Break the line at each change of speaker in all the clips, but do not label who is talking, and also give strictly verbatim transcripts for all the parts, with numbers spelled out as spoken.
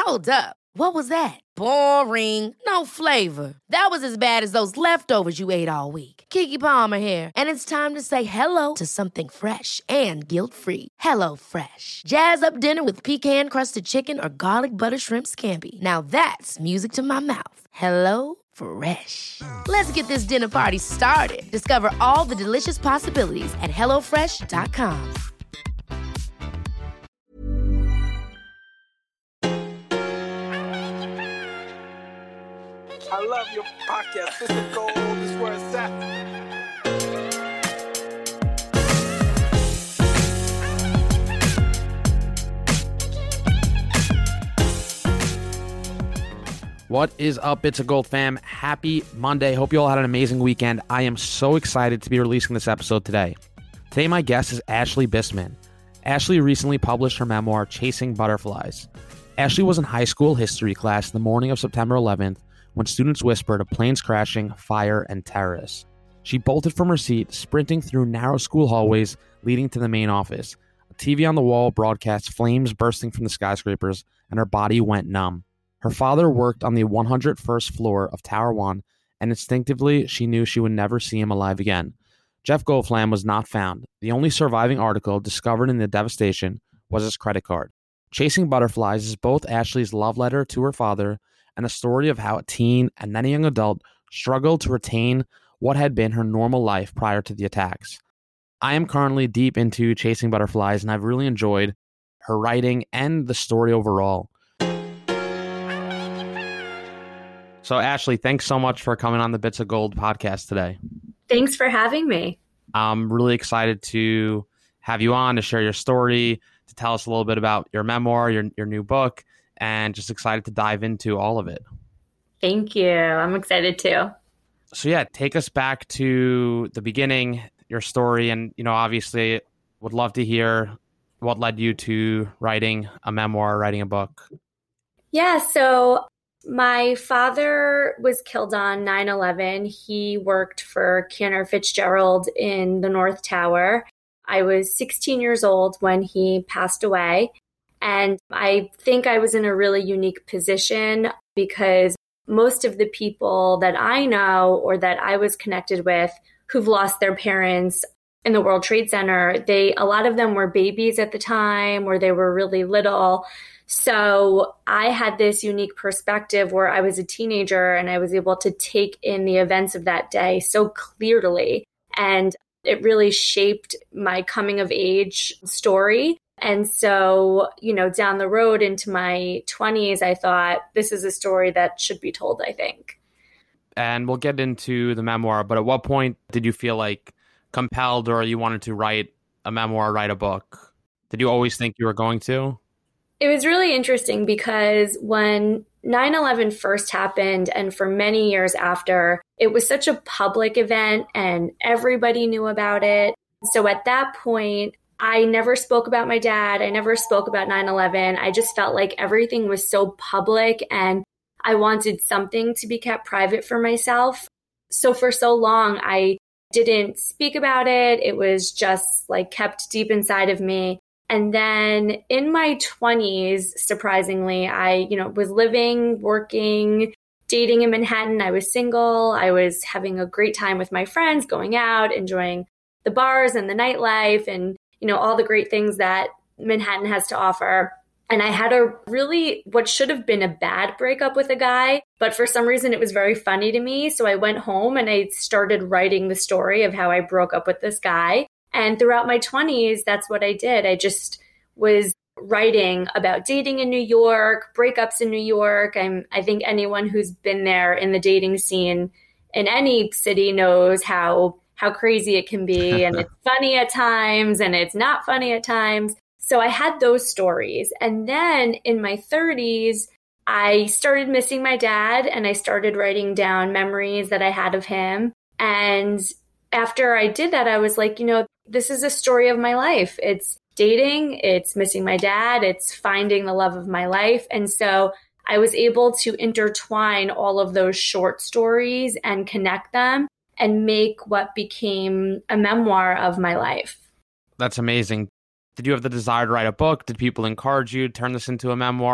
Hold up. What was that? Boring. No flavor. That was as bad as those leftovers you ate all week. Keke Palmer here, and it's time to say hello to something fresh and guilt-free. Hello Fresh. Jazz up dinner with pecan-crusted chicken or garlic butter shrimp scampi. Now that's music to my mouth. Hello Fresh. Let's get this dinner party started. Discover all the delicious possibilities at hello fresh dot com.
I love your podcast. This is gold. This is where it's at.
What is up, Bits of Gold fam? Happy Monday. Hope you all had an amazing weekend. I am so excited to be releasing this episode today. Today, my guest is Ashley Bisman. Ashley recently published her memoir, Chasing Butterflies. Ashley was in high school history class the morning of September eleventh when students whispered of planes crashing, fire, and terrorists. She bolted from her seat, sprinting through narrow school hallways leading to the main office. A T V on the wall broadcast flames bursting from the skyscrapers, and her body went numb. Her father worked on the one hundred first floor of Tower One, and instinctively she knew she would never see him alive again. Jeff Goldflam was not found. The only surviving article discovered in the devastation was his credit card. Chasing Butterflies is both Ashley's love letter to her father and a story of how a teen and then a young adult struggled to retain what had been her normal life prior to the attacks. I am currently deep into Chasing Butterflies, and I've really enjoyed her writing and the story overall. So, Ashley, thanks so much for coming on the Bits of Gold podcast today.
Thanks for having me.
I'm really excited to have you on to share your story, to tell us a little bit about your memoir, your your new book, and just excited to dive into all of it.
Thank you. I'm excited too.
So yeah, take us back to the beginning, your story, and, you know, obviously would love to hear what led you to writing a memoir, writing a book.
Yeah, so my father was killed on nine eleven. He worked for Cantor Fitzgerald in the North Tower. I was sixteen years old when he passed away. And I think I was in a really unique position because most of the people that I know or that I was connected with who've lost their parents in the World Trade Center, they a lot of them were babies at the time or they were really little. So I had this unique perspective where I was a teenager and I was able to take in the events of that day so clearly. And it really shaped my coming of age story. And so, you know, down the road into my twenties, I thought this is a story that should be told, I think.
And we'll get into the memoir, but at what point did you feel like compelled or you wanted to write a memoir, write a book? Did you always think you were going to?
It was really interesting because when nine eleven first happened and for many years after, it was such a public event and everybody knew about it. So at that point, I never spoke about my dad. I never spoke about nine eleven. I just felt like everything was so public and I wanted something to be kept private for myself. So for so long, I didn't speak about it. It was just like kept deep inside of me. And then in my twenties, surprisingly, I, you know, was living, working, dating in Manhattan. I was single. I was having a great time with my friends, going out, enjoying the bars and the nightlife and, you know, all the great things that Manhattan has to offer. And I had a really, what should have been a bad breakup with a guy, but for some reason it was very funny to me. So I went home and I started writing the story of how I broke up with this guy. And throughout my twenties, that's what I did. I just was writing about dating in New York, breakups in New York. I'm, I think anyone who's been there in the dating scene in any city knows how how crazy it can be. And it's funny at times and it's not funny at times. So I had those stories. And then in my thirties, I started missing my dad and I started writing down memories that I had of him. And after I did that, I was like, you know, this is a story of my life. It's dating, it's missing my dad, it's finding the love of my life. And so I was able to intertwine all of those short stories and connect them and make what became a memoir of my life.
That's amazing. Did you have the desire to write a book? Did people encourage you to turn this into a memoir?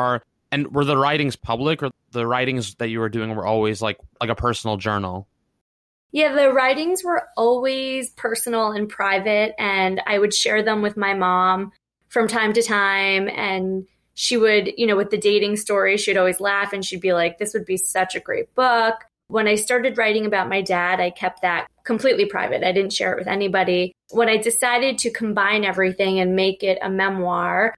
And were the writings public, or the writings that you were doing were always like like a personal journal?
Yeah, the writings were always personal and private, and I would share them with my mom from time to time. And she would, you know, with the dating story, she'd always laugh and she'd be like, this would be such a great book. When I started writing about my dad, I kept that completely private. I didn't share it with anybody. When I decided to combine everything and make it a memoir,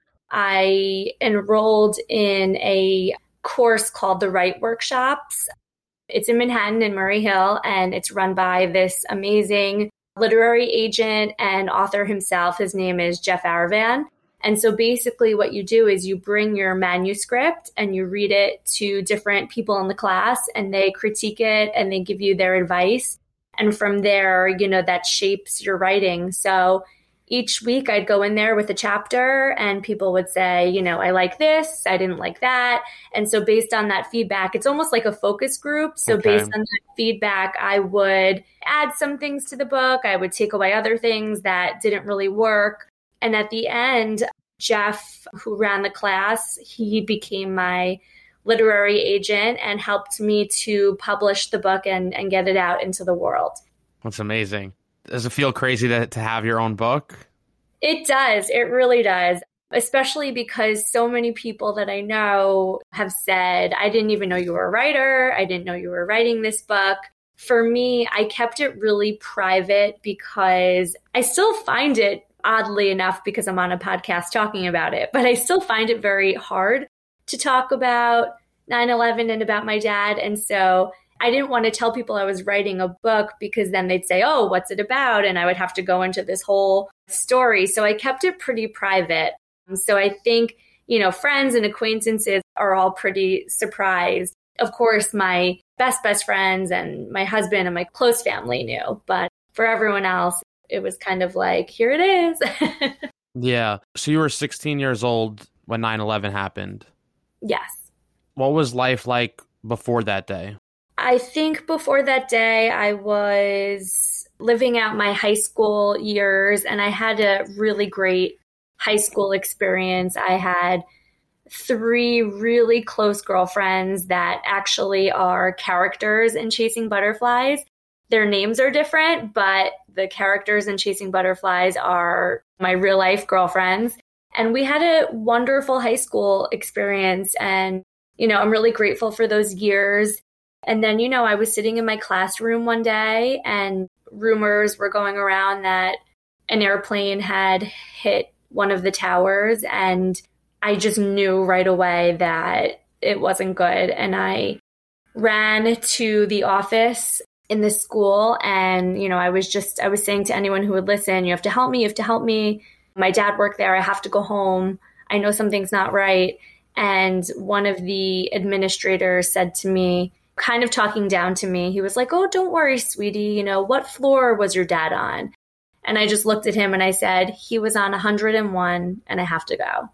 I enrolled in a course called the Write Workshops. It's in Manhattan in Murray Hill, and it's run by this amazing literary agent and author himself. His name is Jeff Aravan. And so basically what you do is you bring your manuscript and you read it to different people in the class, and they critique it and they give you their advice. And from there, you know, that shapes your writing. So each week I'd go in there with a chapter and people would say, you know, I like this, I didn't like that. And so based on that feedback, it's almost like a focus group. So
Okay.
based on that feedback, I would add some things to the book. I would take away other things that didn't really work. And at the end, Jeff, who ran the class, he became my literary agent and helped me to publish the book and, and get it out into the world.
That's amazing. Does it feel crazy to, to have your own book?
It does. It really does. Especially because so many people that I know have said, I didn't even know you were a writer. I didn't know you were writing this book. For me, I kept it really private because I still find it, oddly enough, because I'm on a podcast talking about it, but I still find it very hard to talk about nine eleven and about my dad. And so I didn't want to tell people I was writing a book because then they'd say, oh, what's it about? And I would have to go into this whole story. So I kept it pretty private. So I think, you know, friends and acquaintances are all pretty surprised. Of course, my best, best friends and my husband and my close family knew. But for everyone else, it was kind of like, here it is.
Yeah. So you were sixteen years old when nine eleven happened.
Yes.
What was life like before that day?
I think before that day, I was living out my high school years, and I had a really great high school experience. I had three really close girlfriends that actually are characters in Chasing Butterflies. Their names are different, but the characters in Chasing Butterflies are my real life girlfriends. And we had a wonderful high school experience. And, you know, I'm really grateful for those years. And then, you know, I was sitting in my classroom one day and rumors were going around that an airplane had hit one of the towers. And I just knew right away that it wasn't good. And I ran to the office in the school. And, you know, I was just, I was saying to anyone who would listen, you have to help me, you have to help me. My dad worked there. I have to go home. I know something's not right. And one of the administrators said to me, kind of talking down to me, he was like, oh, don't worry, sweetie. You know, what floor was your dad on? And I just looked at him and I said, he was on one hundred and one and I have to go.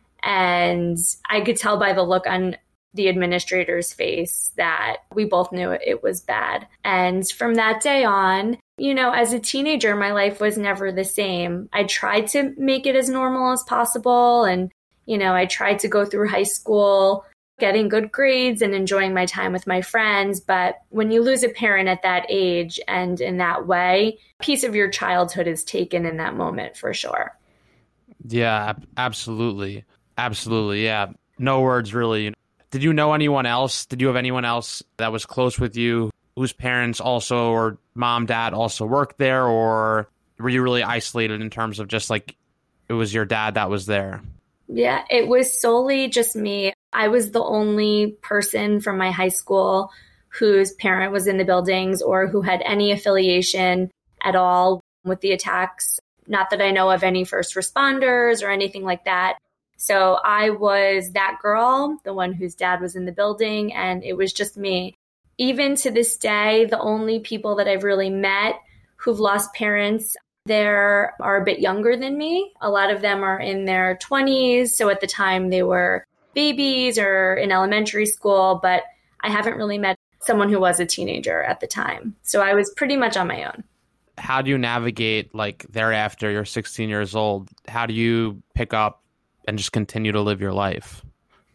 And I could tell by the look on the administrator's face that we both knew it was bad. And from that day on, you know, as a teenager, my life was never the same. I tried to make it as normal as possible. And, you know, I tried to go through high school getting good grades and enjoying my time with my friends. But when you lose a parent at that age and in that way, a piece of your childhood is taken in that moment for sure.
Yeah, ab- absolutely. Absolutely. Yeah. No words really. Did you know anyone else? Did you have anyone else that was close with you whose parents also, or mom, dad also worked there? Or were you really isolated in terms of just like it was your dad that was there?
Yeah, it was solely just me. I was the only person from my high school whose parent was in the buildings or who had any affiliation at all with the attacks. Not that I know of any first responders or anything like that. So I was that girl, the one whose dad was in the building, and it was just me. Even to this day, the only people that I've really met who've lost parents there are a bit younger than me. A lot of them are in their twenties. So at the time they were babies or in elementary school, but I haven't really met someone who was a teenager at the time. So I was pretty much on my own.
How do you navigate like thereafter? You're sixteen years old. How do you pick up and just continue to live your life?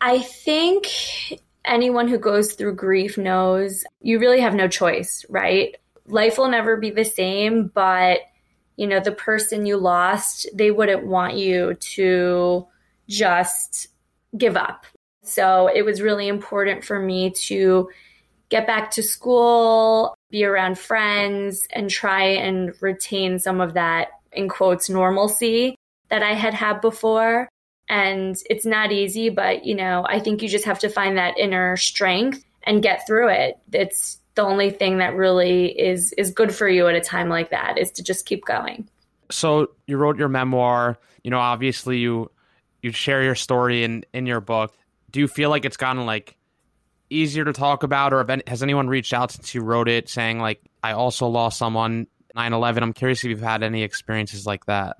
I think anyone who goes through grief knows you really have no choice, right? Life will never be the same, but you know, the person you lost, they wouldn't want you to just give up. So it was really important for me to get back to school, be around friends, and try and retain some of that, in quotes, normalcy that I had had before. And it's not easy, but, you know, I think you just have to find that inner strength and get through it. It's the only thing that really is is good for you at a time like that, is to just keep going.
So you wrote your memoir, you know, obviously you you share your story in, in your book. Do you feel like it's gotten like easier to talk about, or have any, has anyone reached out since you wrote it saying like, I also lost someone nine eleven? I'm curious if you've had any experiences like that.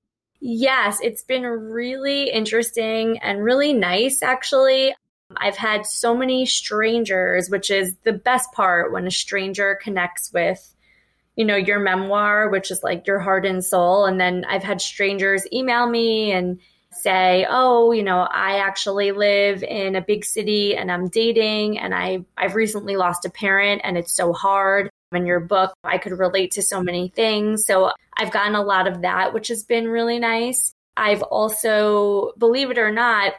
Yes, it's been really interesting and really nice, actually. I've had so many strangers, which is the best part, when a stranger connects with, you know, your memoir, which is like your heart and soul. And then I've had strangers email me and say, oh, you know, I actually live in a big city and I'm dating and I, I've recently lost a parent and it's so hard. In your book, I could relate to so many things. So I've gotten a lot of that, which has been really nice. I've also, believe it or not,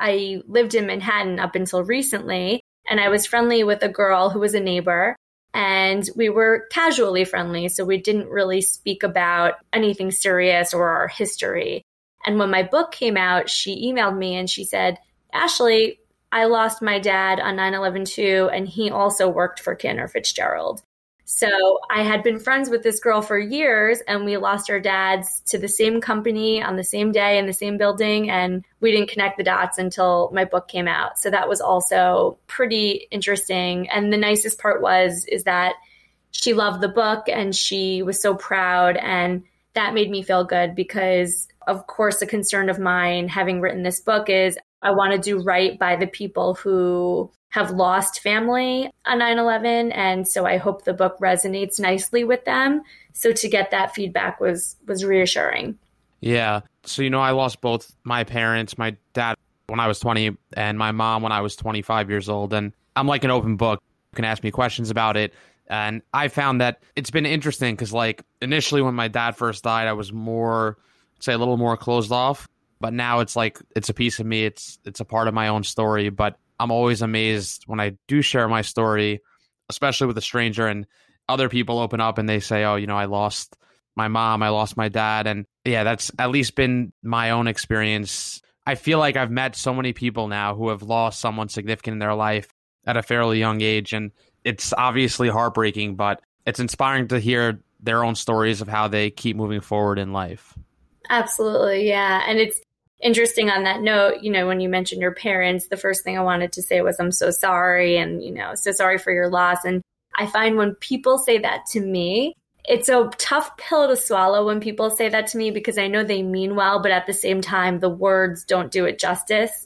I lived in Manhattan up until recently, and I was friendly with a girl who was a neighbor, and we were casually friendly. So we didn't really speak about anything serious or our history. And when my book came out, she emailed me and she said, Ashley, I lost my dad on nine eleven too, and he also worked for Cantor Fitzgerald. So I had been friends with this girl for years, and we lost our dads to the same company on the same day in the same building, and we didn't connect the dots until my book came out. So that was also pretty interesting. And the nicest part was, is that she loved the book and she was so proud, and that made me feel good because, of course, a concern of mine having written this book is I want to do right by the people who have lost family on nine eleven. And so I hope the book resonates nicely with them. So to get that feedback was was reassuring.
Yeah. So, you know, I lost both my parents, my dad when I was twenty and my mom when I was twenty-five years old. And I'm like an open book. You can ask me questions about it. And I found that it's been interesting because, like, initially when my dad first died, I was more, say, a little more closed off. But now it's like, it's a piece of me. It's it's a part of my own story. But I'm always amazed when I do share my story, especially with a stranger, and other people open up and they say, oh, you know, I lost my mom, I lost my dad. And yeah, that's at least been my own experience. I feel like I've met so many people now who have lost someone significant in their life at a fairly young age. And it's obviously heartbreaking, but it's inspiring to hear their own stories of how they keep moving forward in life.
Absolutely. Yeah. And it's interesting on that note, you know, when you mentioned your parents, the first thing I wanted to say was, I'm so sorry. And, you know, so sorry for your loss. And I find when people say that to me, it's a tough pill to swallow when people say that to me, because I know they mean well, but at the same time, the words don't do it justice.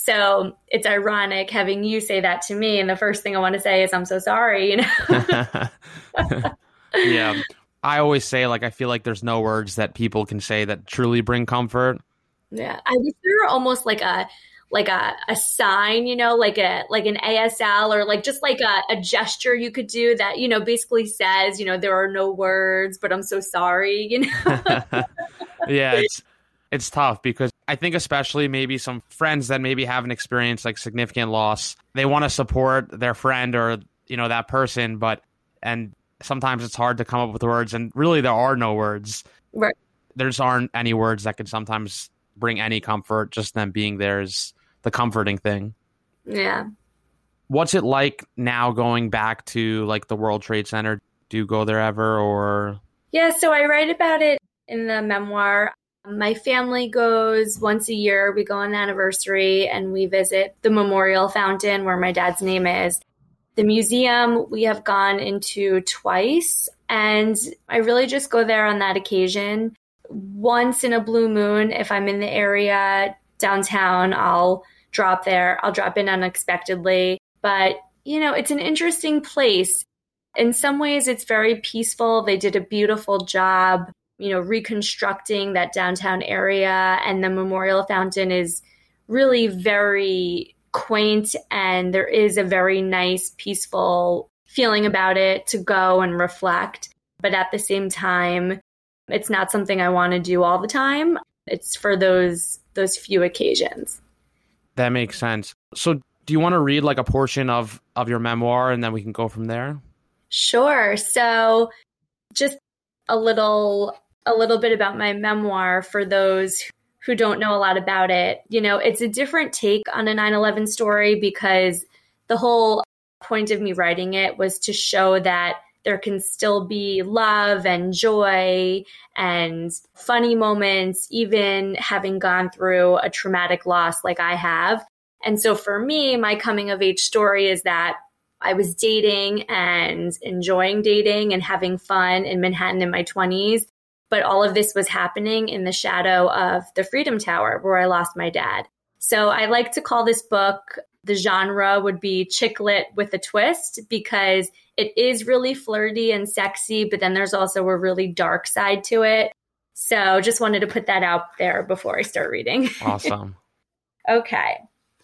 So it's ironic having you say that to me. And the first thing I want to say is, I'm so sorry, you know?
Yeah. I always say, like, I feel like there's no words that people can say that truly bring comfort.
Yeah, I wish there were almost like a like a, a sign, you know, like a like an A S L, or like just like a, a gesture you could do that, you know, basically says, you know, there are no words, but I'm so sorry, you know.
Yeah, it's it's tough because I think especially maybe some friends that maybe haven't experienced like significant loss, they want to support their friend or, you know, that person, but and sometimes it's hard to come up with words, and really there are no words.
Right.
There just aren't any words that can sometimes bring any comfort. Just them being there is the comforting thing.
Yeah.
What's it like now going back to like the World Trade Center? Do you go there ever, or?
Yeah, so I write about it in the memoir. My family goes once a year. We go on the anniversary and we visit the memorial fountain where my dad's name is. The museum we have gone into twice, and I really just go there on that occasion. Once in a blue moon, if I'm in the area downtown, I'll drop there. I'll drop in unexpectedly. But, you know, it's an interesting place. In some ways, it's very peaceful. They did a beautiful job, you know, reconstructing that downtown area. And the memorial fountain is really very quaint and there is a very nice, peaceful feeling about it to go and reflect. But at the same time, it's not something I want to do all the time. It's for those those few occasions.
That makes sense. So do you want to read like a portion of, of your memoir and then we can go from there?
Sure. So just a little a little bit about my memoir for those who don't know a lot about it. You know, it's a different take on a nine eleven story because the whole point of me writing it was to show that there can still be love and joy and funny moments, even having gone through a traumatic loss like I have. And so for me, my coming of age story is that I was dating and enjoying dating and having fun in Manhattan in my twenties. But all of this was happening in the shadow of the Freedom Tower where I lost my dad. So I like to call this book, the genre would be chick lit with a twist because it is really flirty and sexy, but then there's also a really dark side to it. So just wanted to put that out there before I start reading.
Awesome.
Okay.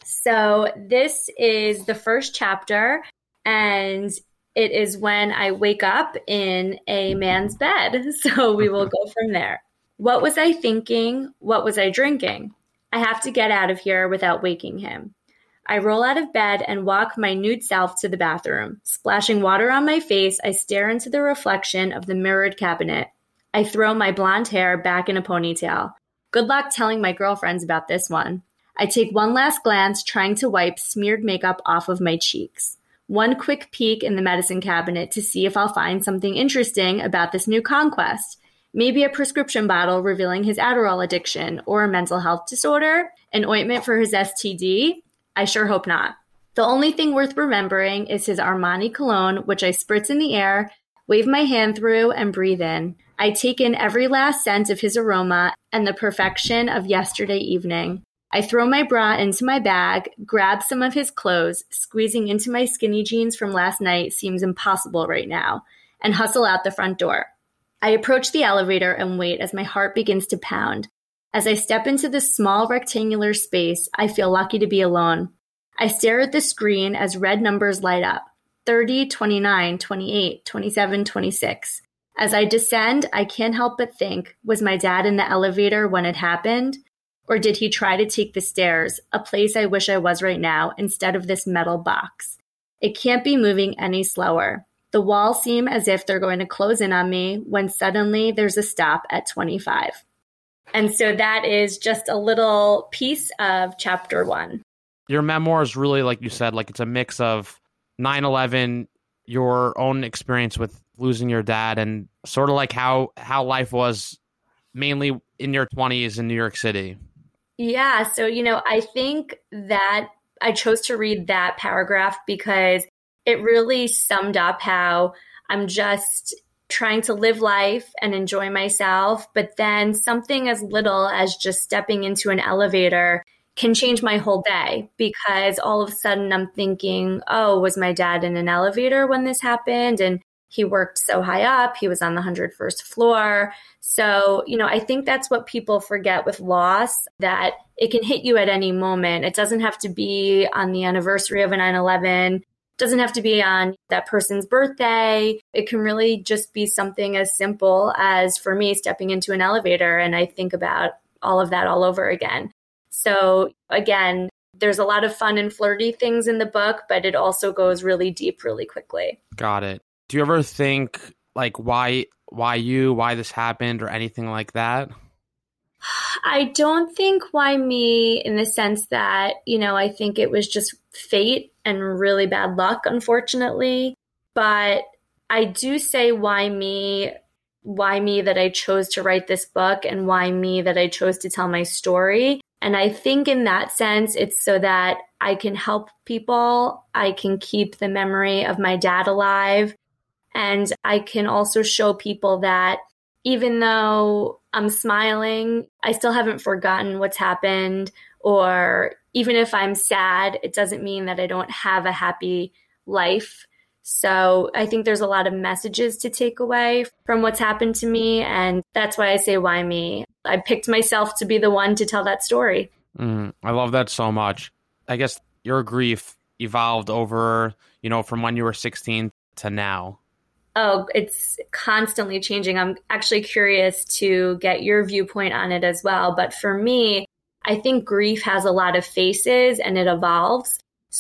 So this is the first chapter, and it is when I wake up in a man's bed. So we will go from there. What was I thinking? What was I drinking? I have to get out of here without waking him. I roll out of bed and walk my nude self to the bathroom. Splashing water on my face, I stare into the reflection of the mirrored cabinet. I throw my blonde hair back in a ponytail. Good luck telling my girlfriends about this one. I take one last glance, trying to wipe smeared makeup off of my cheeks. One quick peek in the medicine cabinet to see if I'll find something interesting about this new conquest. Maybe a prescription bottle revealing his Adderall addiction or a mental health disorder, an ointment for his S T D. I sure hope not. The only thing worth remembering is his Armani cologne, which I spritz in the air, wave my hand through, and breathe in. I take in every last scent of his aroma and the perfection of yesterday evening. I throw my bra into my bag, grab some of his clothes, squeezing into my skinny jeans from last night seems impossible right now, and hustle out the front door. I approach the elevator and wait as my heart begins to pound. As I step into this small rectangular space, I feel lucky to be alone. I stare at the screen as red numbers light up. thirty, twenty-nine, twenty-eight, twenty-seven, twenty-six. As I descend, I can't help but think, was my dad in the elevator when it happened? Or did he try to take the stairs, a place I wish I was right now, instead of this metal box? It can't be moving any slower. The walls seem as if they're going to close in on me when suddenly there's a stop at twenty-five. And so that is just a little piece of chapter one.
Your memoir is really, like you said, like it's a mix of nine eleven, your own experience with losing your dad, and sort of like how, how life was mainly in your twenties in New York City.
Yeah. So, you know, I think that I chose to read that paragraph because it really summed up how I'm just trying to live life and enjoy myself, but then something as little as just stepping into an elevator can change my whole day because all of a sudden I'm thinking, oh, was my dad in an elevator when this happened? And he worked so high up. He was on the one hundred first floor. So, you know, I think that's what people forget with loss, that it can hit you at any moment. It doesn't have to be on the anniversary of a nine eleven. Doesn't have to be on that person's birthday. It can really just be something as simple as, for me, stepping into an elevator, and I think about all of that all over again. So again, there's a lot of fun and flirty things in the book, but it also goes really deep really quickly.
Got it. Do you ever think like why why you, why this happened or anything like that?
I don't think why me in the sense that, you know, I think it was just fate and really bad luck, unfortunately. But I do say why me, why me that I chose to write this book and why me that I chose to tell my story. And I think in that sense, it's so that I can help people. I can keep the memory of my dad alive. And I can also show people that even though I'm smiling, I still haven't forgotten what's happened. Or even if I'm sad, it doesn't mean that I don't have a happy life. So I think there's a lot of messages to take away from what's happened to me. And that's why I say, why me? I picked myself to be the one to tell that story.
Mm, I love that so much. I guess your grief evolved over, you know, from when you were sixteen to now?
Oh, it's constantly changing. I'm actually curious to get your viewpoint on it as well. But for me, I think grief has a lot of faces and it evolves.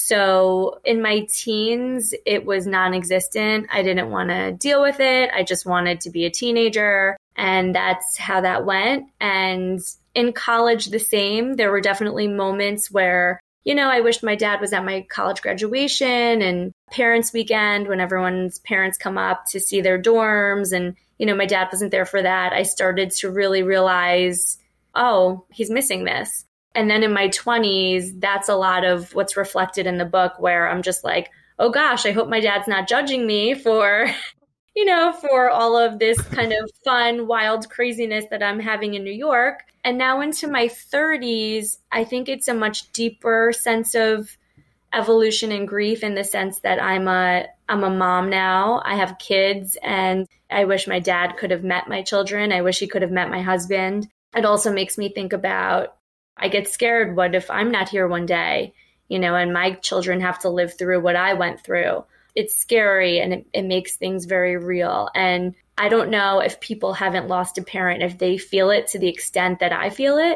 So in my teens, it was non-existent. I didn't want to deal with it. I just wanted to be a teenager. And that's how that went. And in college, the same. There were definitely moments where, you know, I wished my dad was at my college graduation and parents' weekend when everyone's parents come up to see their dorms. And, you know, my dad wasn't there for that. I started to really realize, oh, he's missing this. And then in my twenties, that's a lot of what's reflected in the book where I'm just like, oh gosh, I hope my dad's not judging me for, you know, for all of this kind of fun, wild craziness that I'm having in New York. And now into my thirties, I think it's a much deeper sense of evolution and grief in the sense that I'm a I'm a mom now. I have kids and I wish my dad could have met my children. I wish he could have met my husband. It also makes me think about, I get scared. What if I'm not here one day, you know, and my children have to live through what I went through? It's scary and it, it makes things very real. And I don't know if people haven't lost a parent, if they feel it to the extent that I feel it.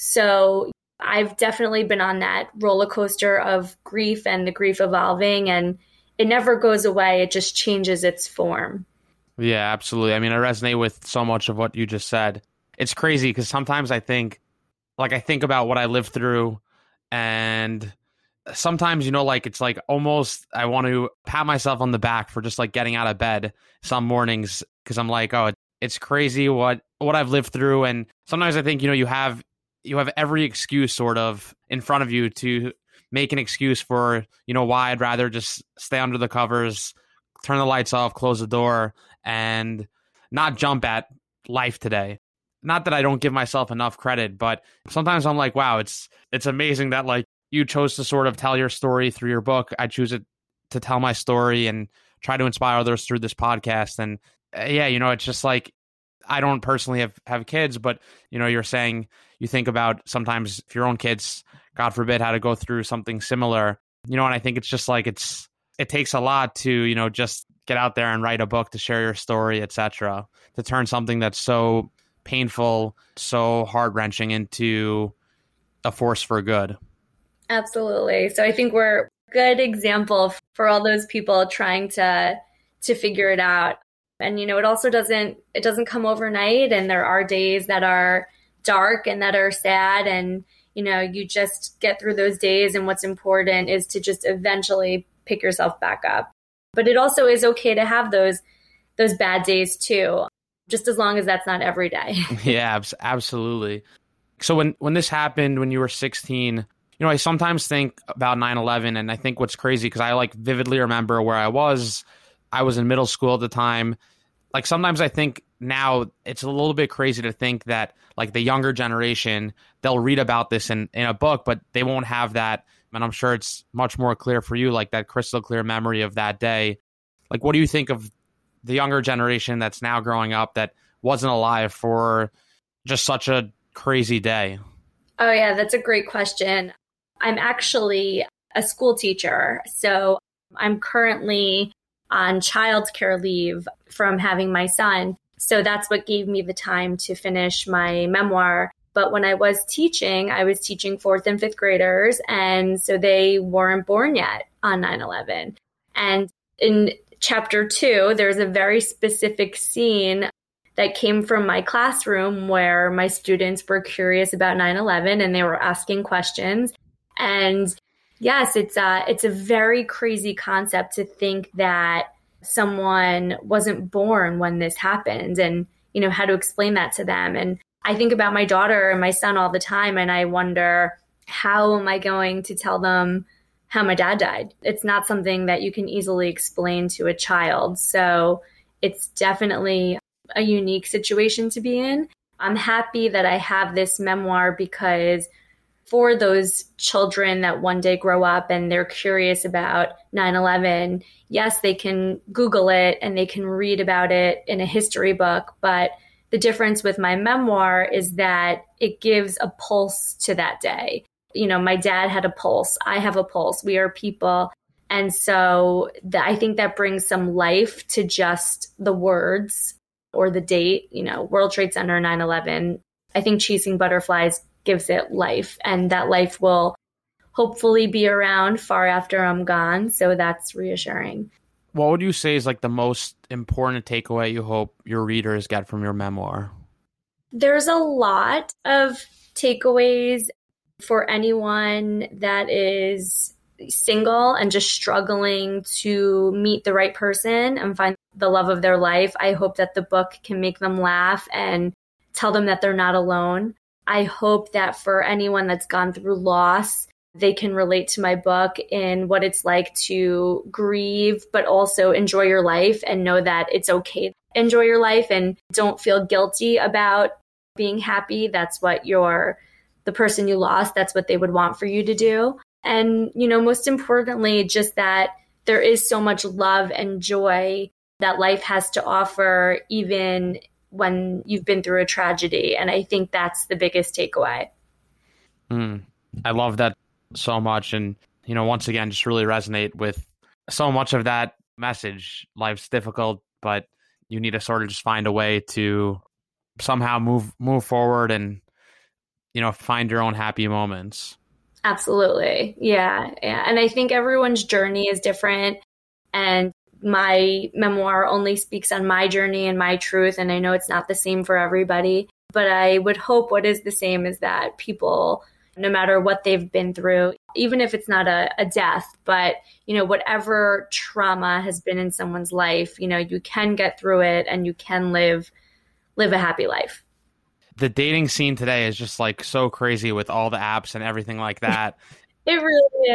So I've definitely been on that roller coaster of grief and the grief evolving, and it never goes away. It just changes its form.
Yeah, absolutely. I mean, I resonate with so much of what you just said. It's crazy because sometimes I think, like, I think about what I lived through, and sometimes, you know, like, it's like almost I want to pat myself on the back for just like getting out of bed some mornings because I'm like, oh, it's crazy what what I've lived through. And sometimes I think, you know, you have you have every excuse sort of in front of you to make an excuse for, you know, why I'd rather just stay under the covers, turn the lights off, close the door, and not jump at life today. Not that I don't give myself enough credit, but sometimes I'm like, wow, it's it's amazing that like you chose to sort of tell your story through your book. I choose it to tell my story and try to inspire others through this podcast. And uh, yeah, you know, it's just like, I don't personally have, have kids, but, you know, you're saying you think about sometimes if your own kids, God forbid, had to go through something similar, you know, and I think it's just like, it's, it takes a lot to, you know, just get out there and write a book to share your story, et cetera, to turn something that's so painful, so heart wrenching into a force for good.
Absolutely. So I think we're a good example for all those people trying to to figure it out. And, you know, it also doesn't, it doesn't come overnight. And there are days that are dark and that are sad. And, you know, you just get through those days. And what's important is to just eventually pick yourself back up. But it also is okay to have those, those bad days too, just as long as that's not every day.
Yeah, absolutely. So when, when this happened, when you were sixteen, you know, I sometimes think about nine eleven, and I think what's crazy, because I like vividly remember where I was. I was in middle school at the time. Like sometimes I think now it's a little bit crazy to think that like the younger generation, they'll read about this in, in a book, but they won't have that. And I'm sure it's much more clear for you, like that crystal clear memory of that day. Like, what do you think of the younger generation that's now growing up that wasn't alive for just such a crazy day?
Oh, yeah, that's a great question. I'm actually a school teacher, so I'm currently on childcare leave from having my son. So that's what gave me the time to finish my memoir. But when I was teaching, I was teaching fourth and fifth graders, and so they weren't born yet on nine eleven. And in chapter two, there's a very specific scene that came from my classroom where my students were curious about nine eleven and they were asking questions. And yes, it's a, it's a very crazy concept to think that someone wasn't born when this happened, and, you know, how to explain that to them. And I think about my daughter and my son all the time, and I wonder, how am I going to tell them how my dad died? It's not something that you can easily explain to a child. So it's definitely a unique situation to be in. I'm happy that I have this memoir because for those children that one day grow up and they're curious about nine eleven, yes, they can Google it and they can read about it in a history book. But the difference with my memoir is that it gives a pulse to that day. You know, my dad had a pulse. I have a pulse. We are people. And so the, I think that brings some life to just the words or the date, you know, World Trade Center nine eleven. I think Chasing Butterflies gives it life, and that life will hopefully be around far after I'm gone. So that's reassuring.
What would you say is like the most important takeaway you hope your readers get from your memoir?
There's a lot of takeaways for anyone that is single and just struggling to meet the right person and find the love of their life. I hope that the book can make them laugh and tell them that they're not alone. I hope that for anyone that's gone through loss, they can relate to my book in what it's like to grieve, but also enjoy your life and know that it's okay to enjoy your life and don't feel guilty about being happy. That's what your the person you lost, that's what they would want for you to do. And, you know, most importantly, just that there is so much love and joy that life has to offer, even when you've been through a tragedy. And I think that's the biggest takeaway.
Mm, I love that so much. And, you know, once again, just really resonate with so much of that message. Life's difficult, but you need to sort of just find a way to somehow move move forward and, you know, find your own happy moments.
Absolutely. Yeah. Yeah. And I think everyone's journey is different. And my memoir only speaks on my journey and my truth. And I know it's not the same for everybody, but I would hope what is the same is that people, no matter what they've been through, even if it's not a, a death, but, you know, whatever trauma has been in someone's life, you know, you can get through it and you can live, live a happy life.
The dating scene today is just like so crazy with all the apps and everything like that.
It really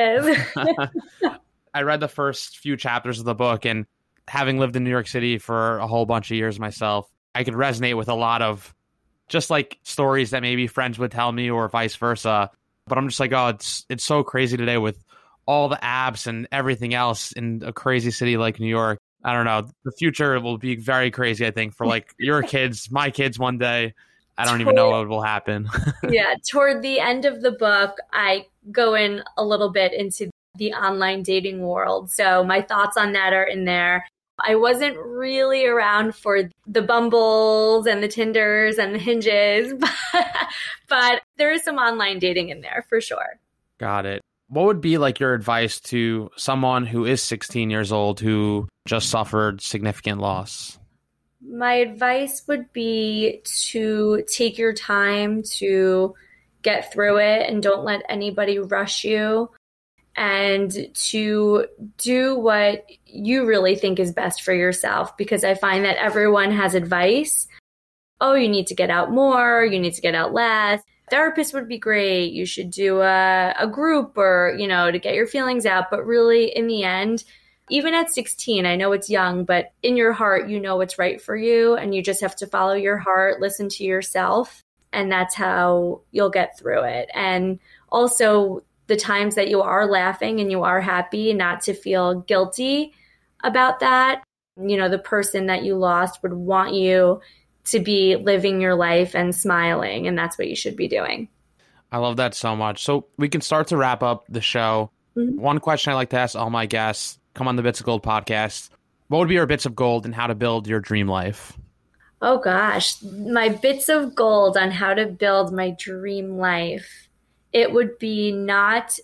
is.
I read the first few chapters of the book, and having lived in New York City for a whole bunch of years myself, I could resonate with a lot of just like stories that maybe friends would tell me or vice versa. But I'm just like, oh, it's it's so crazy today with all the apps and everything else in a crazy city like New York. I don't know. The future will be very crazy, I think, for like your kids, my kids one day. I don't even know what will happen.
Yeah. Toward the end of the book, I go in a little bit into the online dating world. So my thoughts on that are in there. I wasn't really around for the Bumbles and the Tinders and the Hinges, but, but there is some online dating in there for sure.
Got it. What would be like your advice to someone who is sixteen years old who just suffered significant loss?
My advice would be to take your time to get through it and don't let anybody rush you, and to do what you really think is best for yourself. Because I find that everyone has advice. Oh, you need to get out more. You need to get out less. Therapist would be great. You should do a, a group or, you know, to get your feelings out. But really, in the end, even at sixteen, I know it's young, but in your heart, you know what's right for you. And you just have to follow your heart, listen to yourself. And that's how you'll get through it. And also the times that you are laughing and you are happy, not to feel guilty about that. You know, the person that you lost would want you to be living your life and smiling. And that's what you should be doing.
I love that so much. So we can start to wrap up the show. Mm-hmm. One question I like to ask all my guests, come on the Bits of Gold podcast. What would be your bits of gold and how to build your dream life?
Oh gosh, my bits of gold on how to build my dream life. It would be not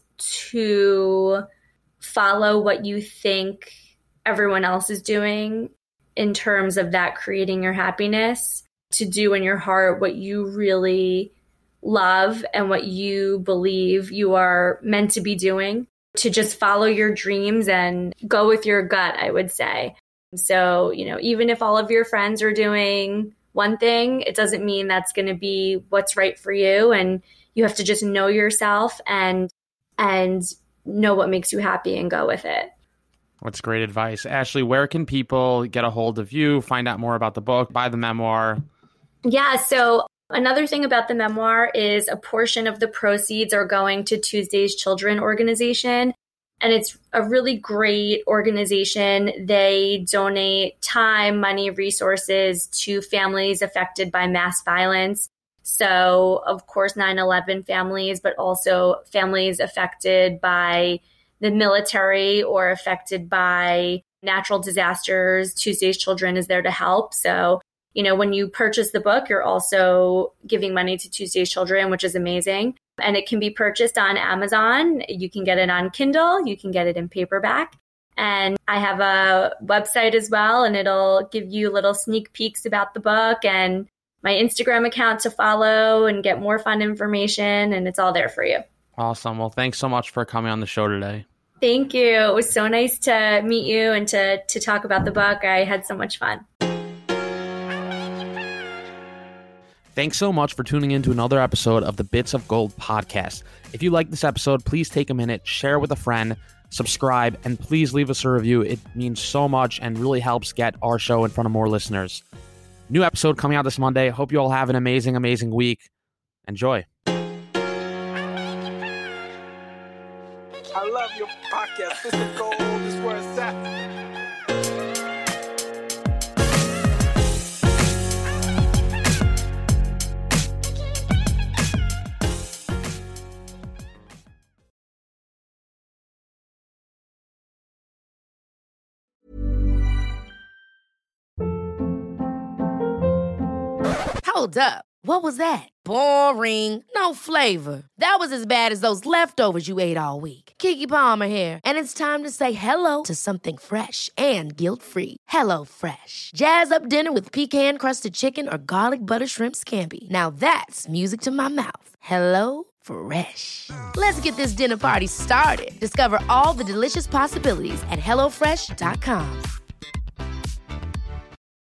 to follow what you think everyone else is doing in terms of that creating your happiness, to do in your heart what you really love and what you believe you are meant to be doing, to just follow your dreams and go with your gut, I would say. So, you know, even if all of your friends are doing one thing, it doesn't mean that's going to be what's right for you. And you have to just know yourself and and know what makes you happy and go with it.
That's great advice. Ashley, where can people get a hold of you, find out more about the book, buy the memoir?
Yeah, so another thing about the memoir is a portion of the proceeds are going to Tuesday's Children organization. And it's a really great organization. They donate time, money, resources to families affected by mass violence. So, of course, nine eleven families, but also families affected by the military or affected by natural disasters. Tuesday's Children is there to help. So, you know, when you purchase the book, you're also giving money to Tuesday's Children, which is amazing. And it can be purchased on Amazon. You can get it on Kindle. You can get it in paperback. And I have a website as well, and it'll give you little sneak peeks about the book and my Instagram account to follow and get more fun information. And it's all there for you.
Awesome. Well, thanks so much for coming on the show today.
Thank you. It was so nice to meet you and to, to talk about the book. I had so much fun.
Thanks so much for tuning in to another episode of the Bits of Gold podcast. If you like this episode, please take a minute, share with a friend, subscribe, and please leave us a review. It means so much and really helps get our show in front of more listeners. New episode coming out this Monday. Hope you all have an amazing, amazing week. Enjoy.
I love your podcast. This is gold. This is where it's at.
Hold up. What was that? Boring. No flavor. That was as bad as those leftovers you ate all week. Keke Palmer here, and it's time to say hello to something fresh and guilt-free. Hello Fresh. Jazz up dinner with pecan-crusted chicken or garlic butter shrimp scampi. Now that's music to my mouth. Hello Fresh. Let's get this dinner party started. Discover all the delicious possibilities at hello fresh dot com.